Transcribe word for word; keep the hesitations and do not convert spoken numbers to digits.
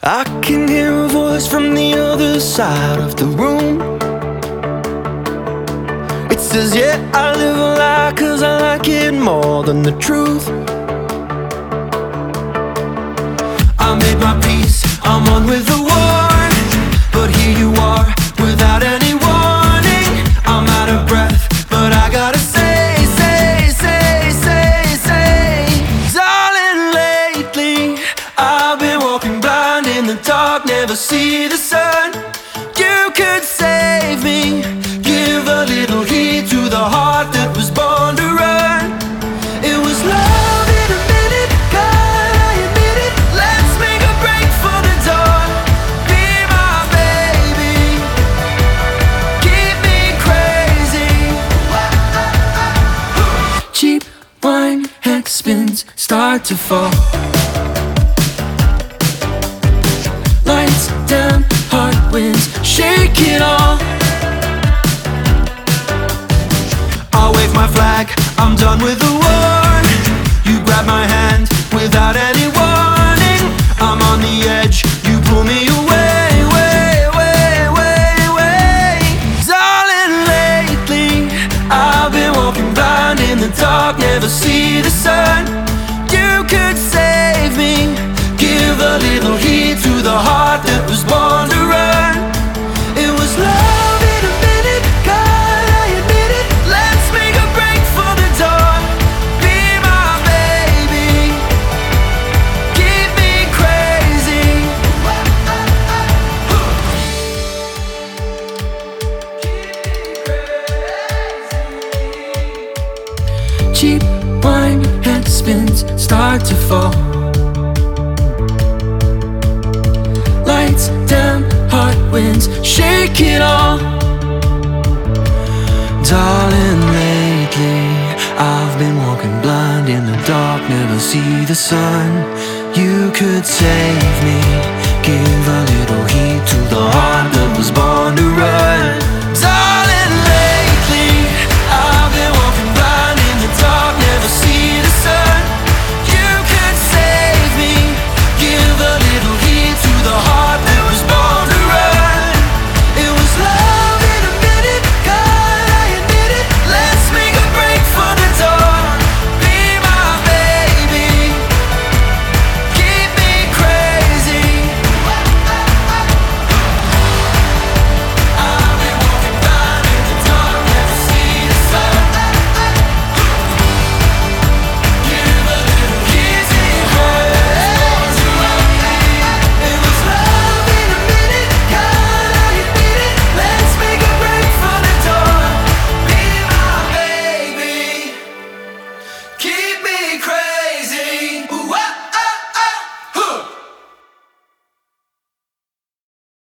I can hear a voice from the other side of the room. It says, yeah, I live a lie, cause I like it more than the truth. I made my peace, I'm on with the war, but here you are, without any warning. I'm out of breath, but I gotta say, say, say, say, say, darling, lately I've been walking blind in the dark, never see the sun. You could save me, give a little heed to the heart that was born to run. It was love in a minute, God, I admit it. Let's make a break for the dawn. Be my baby, keep me crazy. Cheap wine, head spins, start to fall. Lights down, heart wins, shake it all. I'll wave my flag, I'm done with the war. You grab my hand without any warning. I'm on the edge, you pull me away, way, way, way, way. Darling, lately I've been walking blind in the dark, never see the sun. You could save me, give a little heed to the heart that was born to run. It was love in a minute, God, I admit it. Let's make a break for the dawn. Be my baby, keep me crazy. Cheap wine, head spins, start to fall. Lights down, heart wins, shake it all. Darling, lately I've been walking blind in the dark, never see the sun. You could save me, give a little heed to the heart that was born